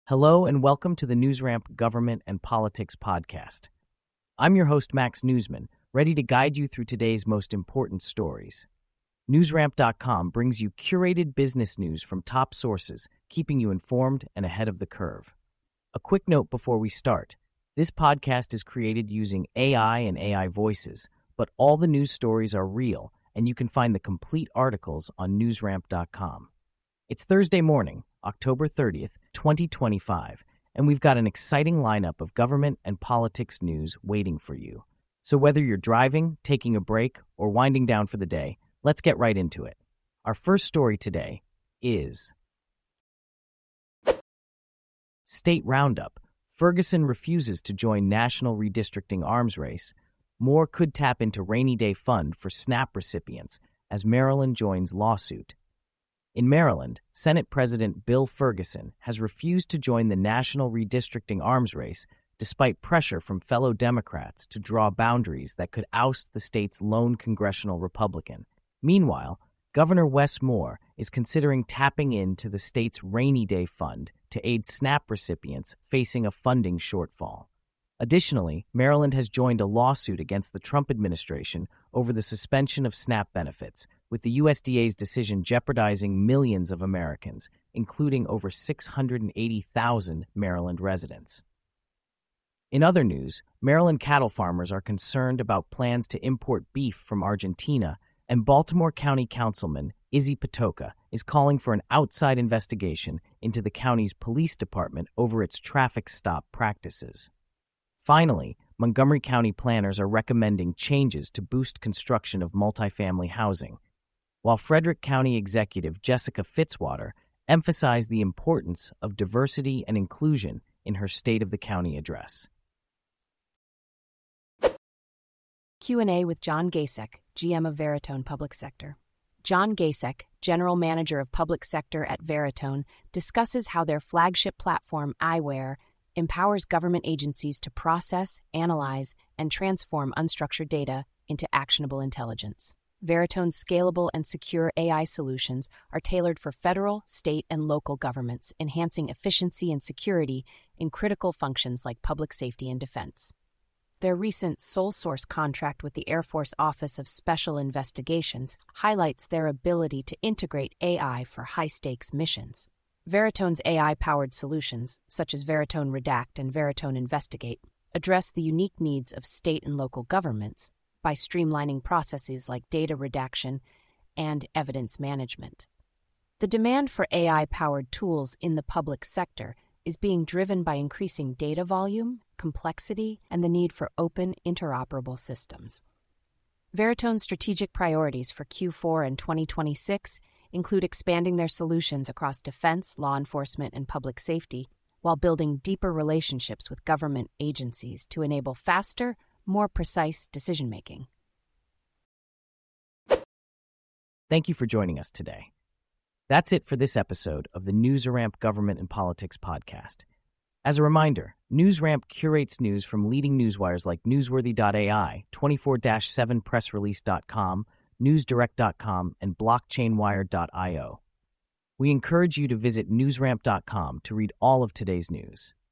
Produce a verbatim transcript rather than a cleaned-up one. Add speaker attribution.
Speaker 1: Hello and welcome to the NewsRamp Government and Politics Podcast. I'm your host, Max Newsman, ready to guide you through today's most important stories. NewsRamp dot com brings you curated business news from top sources, keeping you informed and ahead of the curve. A quick note before we start. This podcast is created using A I and A I voices, but all the news stories are real, and you can find the complete articles on NewsRamp dot com. It's Thursday morning, October thirtieth, twenty twenty-five, and we've got an exciting lineup of government and politics news waiting for you. So whether you're driving, taking a break, or winding down for the day, let's get right into it. Our first story today is State Roundup. Ferguson refuses to join national redistricting arms race. More could tap into rainy day fund for SNAP recipients as Maryland joins lawsuit. In Maryland, Senate President Bill Ferguson has refused to join the national redistricting arms race despite pressure from fellow Democrats to draw boundaries that could oust the state's lone congressional Republican. Meanwhile, Governor Wes Moore is considering tapping into the state's rainy day fund to aid SNAP recipients facing a funding shortfall. Additionally, Maryland has joined a lawsuit against the Trump administration over the suspension of SNAP benefits, with the U S D A's decision jeopardizing millions of Americans, including over six hundred eighty thousand Maryland residents. In other news, Maryland cattle farmers are concerned about plans to import beef from Argentina, and Baltimore County Councilman Izzy Patoka is calling for an outside investigation into the county's police department over its traffic stop practices. Finally, Montgomery County planners are recommending changes to boost construction of multifamily housing, while Frederick County Executive Jessica Fitzwater emphasized the importance of diversity and inclusion in her State of the County address.
Speaker 2: Q and A with John Gasek, G M of Veritone Public Sector. John Gasek, General Manager of Public Sector at Veritone, discusses how their flagship platform, iWare, empowers government agencies to process, analyze, and transform unstructured data into actionable intelligence. Veritone's scalable and secure A I solutions are tailored for federal, state, and local governments, enhancing efficiency and security in critical functions like public safety and defense. Their recent sole source contract with the Air Force Office of Special Investigations highlights their ability to integrate A I for high-stakes missions. Veritone's A I-powered solutions, such as Veritone Redact and Veritone Investigate, address the unique needs of state and local governments by streamlining processes like data redaction and evidence management. The demand for A I-powered tools in the public sector is being driven by increasing data volume, complexity, and the need for open, interoperable systems. Veritone's strategic priorities for Q four and twenty twenty-six include expanding their solutions across defense, law enforcement, and public safety, while building deeper relationships with government agencies to enable faster, more precise decision-making.
Speaker 1: Thank you for joining us today. That's it for this episode of the NewsRamp Government and Politics Podcast. As a reminder, NewsRamp curates news from leading newswires like Newsworthy dot A I, twenty-four seven press release dot com, newsdirect dot com, and blockchainwire dot io. We encourage you to visit NewsRamp dot com to read all of today's news.